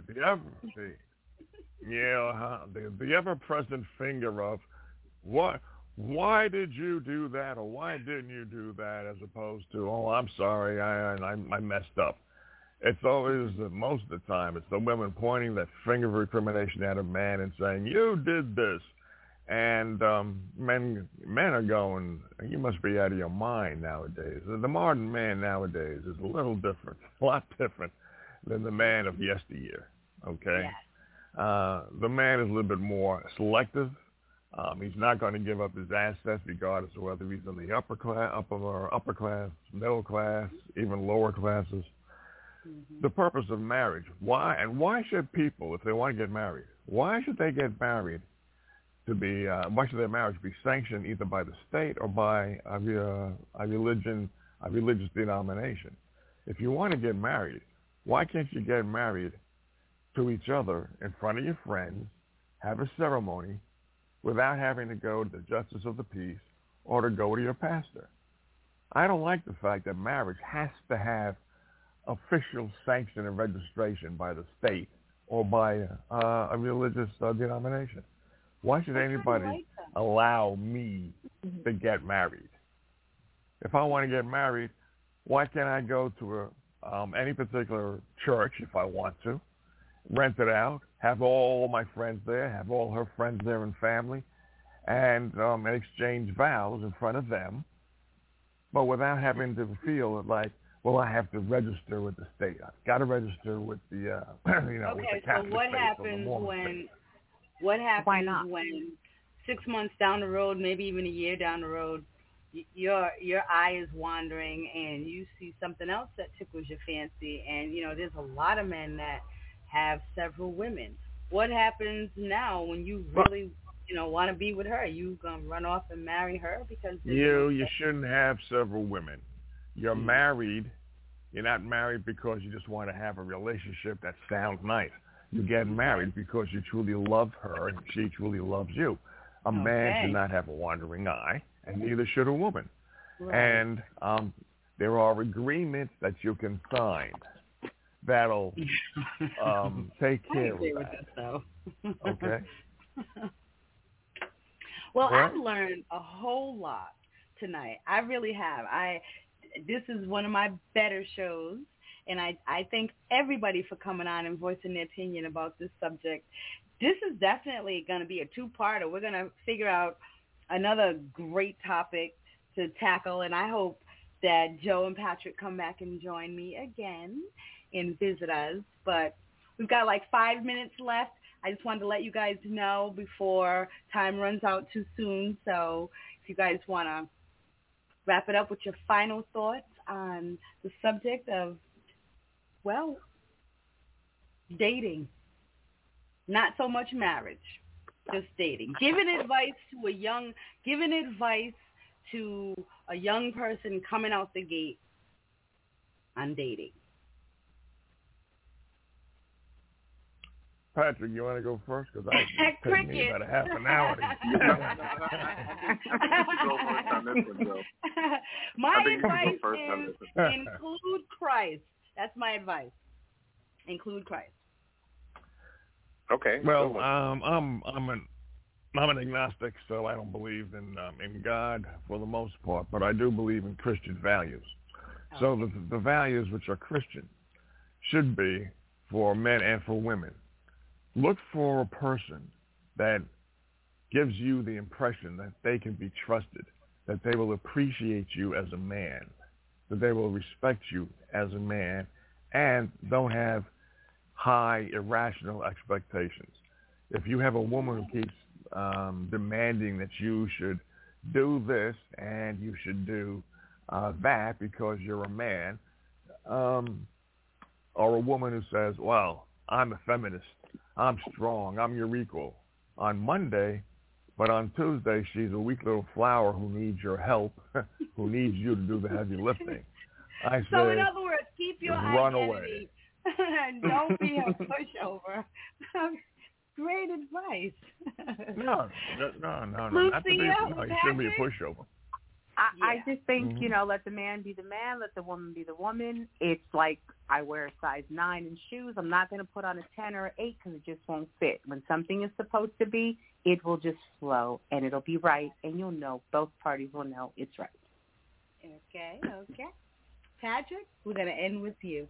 The ever-present finger of what? Why did you do that, or why didn't you do that, as opposed to, oh, I'm sorry, I messed up. It's always, most of the time, it's the women pointing that finger of recrimination at a man and saying, you did this. And men are going, you must be out of your mind nowadays. The modern man nowadays is a little different, a lot different than the man of yesteryear, okay? Yes. The man is a little bit more selective. He's not going to give up his assets regardless of whether he's in the upper class, middle class, even lower classes. The purpose of marriage. Why should people, if they want to get married, why should they get married why should their marriage be sanctioned either by the state or by a religious denomination? If you want to get married, why can't you get married to each other in front of your friends, have a ceremony, without having to go to the justice of the peace or to go to your pastor? I don't like the fact that marriage has to have official sanction and registration by the state or by a religious denomination. Why should anybody allow me to get married? If I want to get married, why can't I go to any particular church if I want to, rent it out, have all my friends there, have all her friends there and family, and exchange vows in front of them, but without having to feel like, well, I have to register with the state. I've got to register with the, with the Catholic so what faith happens or the Mormon faith. What happens Why not? when 6 months down the road, maybe even a year down the road, your eye is wandering and you see something else that tickles your fancy? And, there's a lot of men that have several women. What happens now when you really, want to be with her? You going to run off and marry her? Because you shouldn't have several women. You're married. You're not married because you just want to have a relationship that sounds nice. You get married because you truly love her and she truly loves you. A man should not have a wandering eye, and neither should a woman. Right. And there are agreements that you can sign that'll take care of that. Okay. Well, I've learned a whole lot tonight. I really have. This is one of my better shows, and I thank everybody for coming on and voicing their opinion about this subject. This is definitely going to be a two-parter. We're going to figure out another great topic to tackle, and I hope that Joe and Patrick come back and join me again and visit us. But we've got like 5 minutes left. I just wanted to let you guys know before time runs out too soon. So if you guys want to wrap it up with your final thoughts on the subject of, well, dating. Not so much marriage, just dating. Giving advice to a young person coming out the gate on dating. Patrick, you want to go first? Because it's taking me about a half an hour. My advice is include Christ. That's my advice. Include Christ. Okay. Well, I'm an agnostic, so I don't believe in God for the most part, but I do believe in Christian values. Okay. So the values which are Christian should be for men and for women. Look for a person that gives you the impression that they can be trusted, that they will appreciate you as a man, that they will respect you as a man, and don't have high irrational expectations. If you have a woman who keeps demanding that you should do this and you should do that because you're a man, or a woman who says, well, I'm a feminist, I'm strong, I'm your equal on Monday, but on Tuesday she's a weak little flower who needs your help, who needs you to do the heavy lifting. I so say, in other words, keep your run identity. Away. Don't be a pushover. Great advice. No. Lucia, not to be, you shouldn't be a pushover. I just think, let the man be the man, let the woman be the woman. It's like I wear a size 9 in shoes. I'm not going to put on a 10 or an 8 because it just won't fit. When something is supposed to be, it will just flow, and it'll be right, and you'll know, both parties will know it's right. Okay. Patrick, we're going to end with you.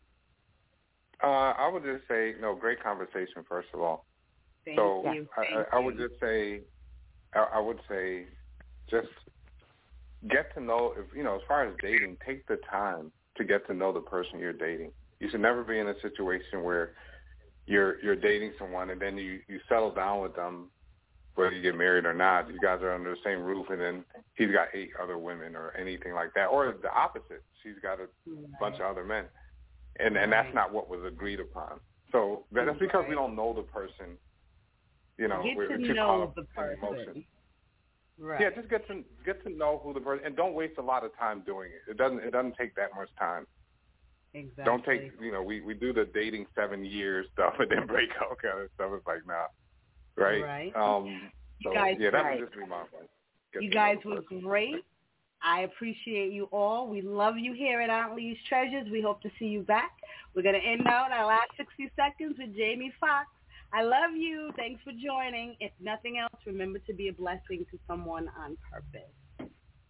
I would just say, great conversation, first of all. Thank you. I would just say, just get to know, as far as dating, take the time to get to know the person you're dating. You should never be in a situation where you're dating someone and then you settle down with them, whether you get married or not. You guys are under the same roof, and then he's got 8 other women or anything like that, or the opposite. She's got a bunch of other men, and that's not what was agreed upon. So that's because we don't know the person. Get to know the person. Emotion. Right. Yeah, just get to know who the person, and don't waste a lot of time doing it. It doesn't take that much time. Exactly. Don't take, we do the dating 7 years stuff and then break up kind of stuff. It's like, nah, right? Right. So guys, that would just be my point. You guys were great. I appreciate you all. We love you here at Aunt Lee's Treasures. We hope to see you back. We're going to end out our last 60 seconds with Jamie Foxx. I love you. Thanks for joining. If nothing else, remember to be a blessing to someone on purpose.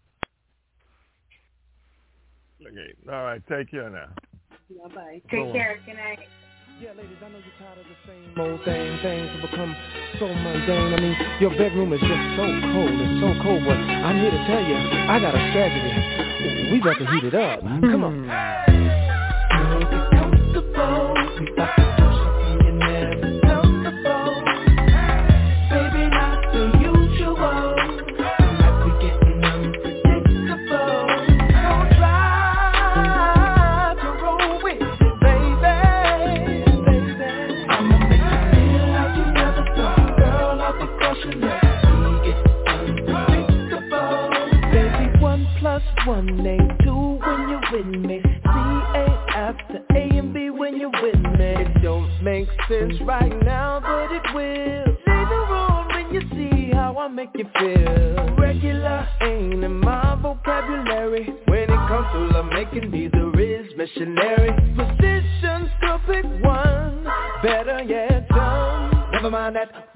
Okay. All right. Take care now. Bye-bye. Take care. Good night. Yeah, ladies, I know you're tired of the same old thing. Things have become so mundane. I mean, your bedroom is just so cold. It's so cold, but I'm here to tell you, I got a strategy. We got to heat it up. Come on. Girl, get comfortable. We about to do something you never comfortable. sense right now, but it will later on when you see how I make you feel. Regular ain't in my vocabulary. When it comes to love making, neither is missionary. Positions to pick one, better yet done. Never mind that